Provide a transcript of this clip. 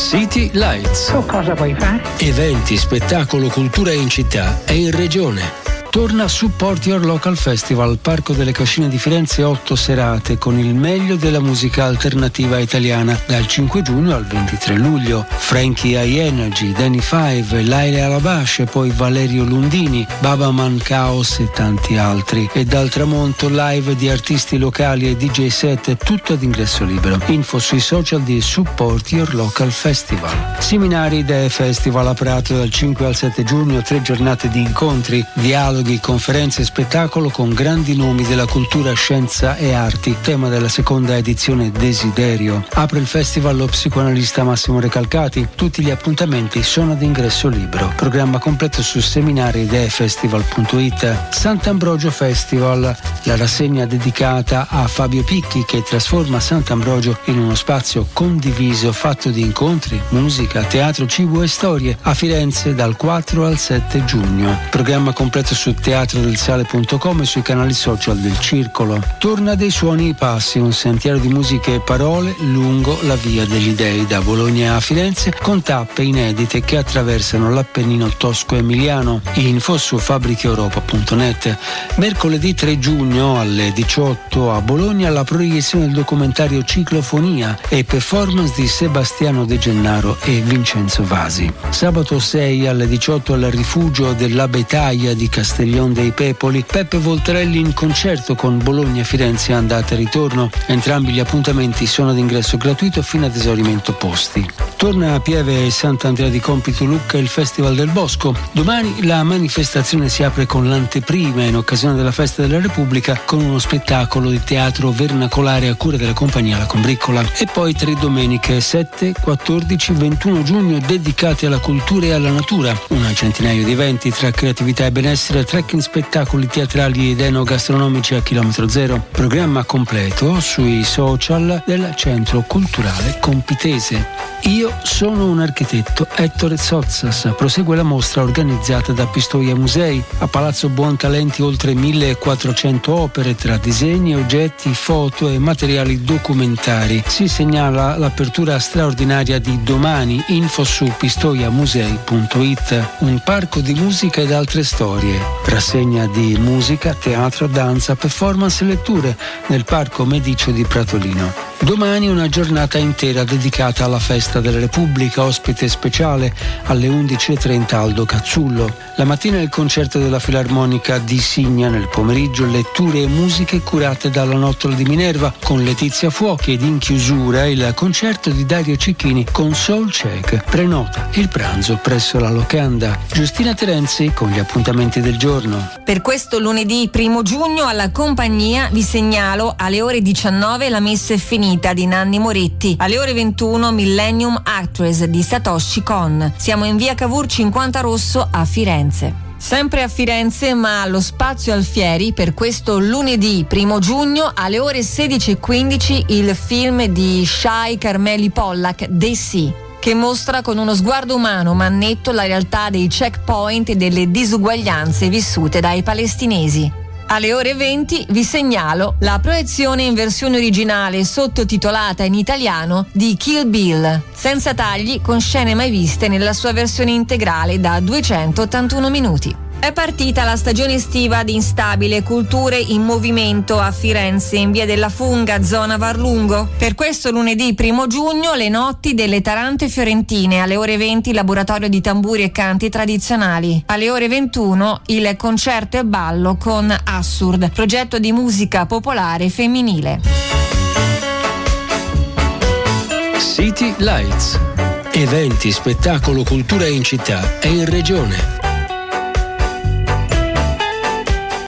City Lights. Tu cosa vuoi fare? Eventi, spettacolo, cultura in città e in regione. Torna Support Your Local Festival, Parco delle Cascine di Firenze, 8 serate con il meglio della musica alternativa italiana dal 5 giugno al 23 luglio. Frankie High Energy, Danny Five, Laila Alabash, poi Valerio Lundini, Baba Man Chaos e tanti altri. E dal tramonto live di artisti locali e DJ set, tutto ad ingresso libero. Info sui social di Support Your Local Festival. Seminari Idee Festival a Prato dal 5 al 7 giugno, 3 giornate di incontri, dialoghi, conferenze e spettacolo con grandi nomi della cultura, scienza e arti. Tema della seconda edizione Desiderio. Apre il festival lo psicoanalista Massimo Recalcati. Tutti gli appuntamenti sono ad ingresso libero. Programma completo su seminariideefestival.it. Sant'Ambrogio Festival, la rassegna dedicata a Fabio Picchi che trasforma Sant'Ambrogio in uno spazio condiviso fatto di incontri, musica, teatro, cibo e storie a Firenze dal 4 al 7 giugno. Programma completo su teatrodelsale.com e sui canali social del Circolo. Torna dei suoni i passi, un sentiero di musiche e parole lungo la via degli dei da Bologna a Firenze con tappe inedite che attraversano l'Appennino tosco-emiliano. Info su fabbricheeuropa.net. Mercoledì 3 giugno alle 18 a Bologna la proiezione del documentario Ciclofonia e performance di Sebastiano De Gennaro e Vincenzo Vasi. Sabato 6 alle 18 al rifugio dell'Abetaia di Castiglione dei Pepoli, Peppe Voltarelli in concerto con Bologna e Firenze andata e ritorno. Entrambi gli appuntamenti sono ad ingresso gratuito fino ad esaurimento posti. Torna a Pieve e Sant'Andrea di Compito Lucca il Festival del Bosco. Domani la manifestazione si apre con l'anteprima in occasione della Festa della Repubblica con uno spettacolo di teatro vernacolare a cura della compagnia La Combriccola. E poi 3 domeniche 7, 14, 21 giugno dedicate alla cultura e alla natura. Una centinaio di eventi tra creatività e benessere, trekking, spettacoli teatrali ed enogastronomici a chilometro zero. Programma completo sui social del Centro Culturale Compitese. Io sono un architetto. Ettore Zozzas. Prosegue la mostra organizzata da Pistoia Musei. A Palazzo Buontalenti oltre 1400 opere tra disegni, oggetti, foto e materiali documentari. Si segnala l'apertura straordinaria di domani. Info su pistoiamusei.it. Un parco di musica ed altre storie. Rassegna di musica, teatro, danza, performance e letture nel Parco Medicio di Pratolino. Domani una giornata intera dedicata alla Festa della Repubblica, ospite speciale alle 11.30 Aldo Cazzullo. La mattina il concerto della Filarmonica di Signa, nel pomeriggio letture e musiche curate dalla Nottola di Minerva con Letizia Fuochi ed in chiusura il concerto di Dario Cecchini con Soul Check. Prenota il pranzo presso la locanda. Giustina Terenzi con gli appuntamenti del giorno. Per questo lunedì 1 giugno alla compagnia vi segnalo alle ore 19 La messa è finita di Nanni Moretti, alle ore 21 Millennium Actress di Satoshi Kon. Siamo in via Cavour 50 Rosso a Firenze. Sempre a Firenze, ma allo Spazio Alfieri, per questo lunedì 1 giugno alle ore 16.15 il film di Shai Carmeli Pollack, The Sea, che mostra con uno sguardo umano ma netto la realtà dei checkpoint e delle disuguaglianze vissute dai palestinesi. Alle ore 20 vi segnalo la proiezione in versione originale sottotitolata in italiano di Kill Bill, senza tagli, con scene mai viste nella sua versione integrale da 281 minuti. È partita la stagione estiva di Instabile Culture in Movimento a Firenze, in via della Funga, zona Varlungo. Per questo lunedì 1 giugno le notti delle Tarante Fiorentine, alle ore 20 laboratorio di tamburi e canti tradizionali. Alle ore 21 il concerto e ballo con Assurd, progetto di musica popolare femminile. City Lights. Eventi, spettacolo, cultura in città e in regione.